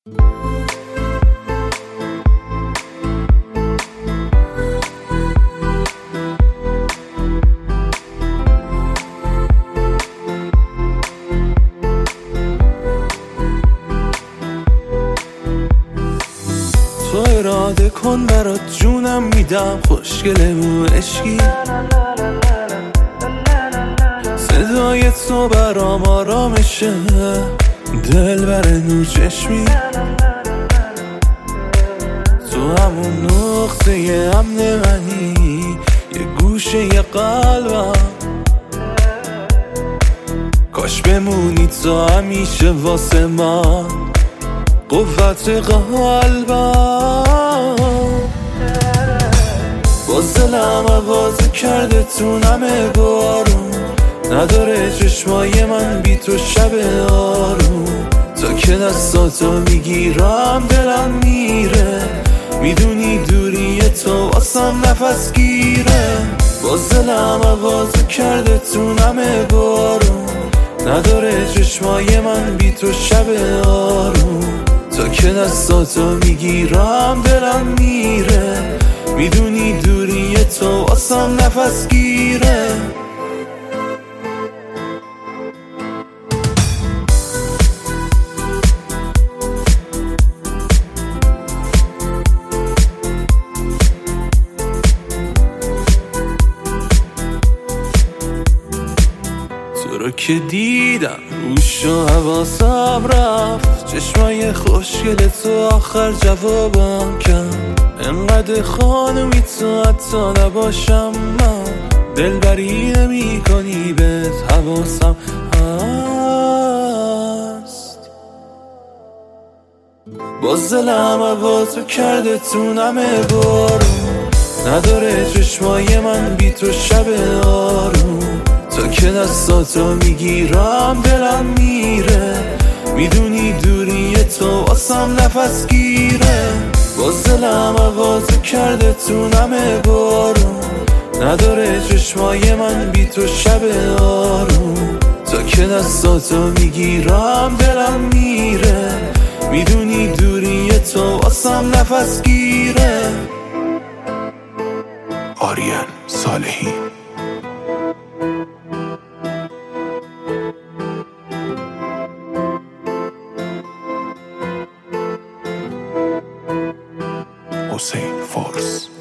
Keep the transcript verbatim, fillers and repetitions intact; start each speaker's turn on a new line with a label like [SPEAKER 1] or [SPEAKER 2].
[SPEAKER 1] تو اراده کن برات جونم میدم، خوشگله و عشقی، صدای تو برام آرامشه، دل بر نور چشمی، تو همون نقطه امن منی، یه گوشه یه قلبم، کاش بمونی تو همیشه واسه من، قوت قلبم. باز دلم آوازه کرده تو نمه بارون، نداره چشمای من بی تو شب آروم، تا که دستاتو میگیرم دلم میره، میدونی دوری تو واسم نفس گیره. باز دلم آوازه کرده تو نمه بارون، نداره چشمای من بی تو شب آروم، تا که دستاتو میگیرم دلم میره، میدونی دوری تو واسم نفس گیره. تو رو که دیدم روش و حواسم رفت، چشمای خوشگل تو آخر جوابم کرد، انقدر خانومی تو حتی نباشم من، دلبری نمی کنی بهت حواسم هست. باز دلم آوازو کرده تو نمه بارون، نداره چشمای من بی تو شب آروم، تا که دستاتو میگیرم دلم میره، میدونی دوری تو واسم نفس گیره. باز دلم آوازو کرده تو نمه بارون، نداره چشمای من بی تو شب آروم، تا که دستاتو میگیرم دلم میره، میدونی دوری تو واسم نفس گیره.
[SPEAKER 2] آریان صالحی. حسین فارس.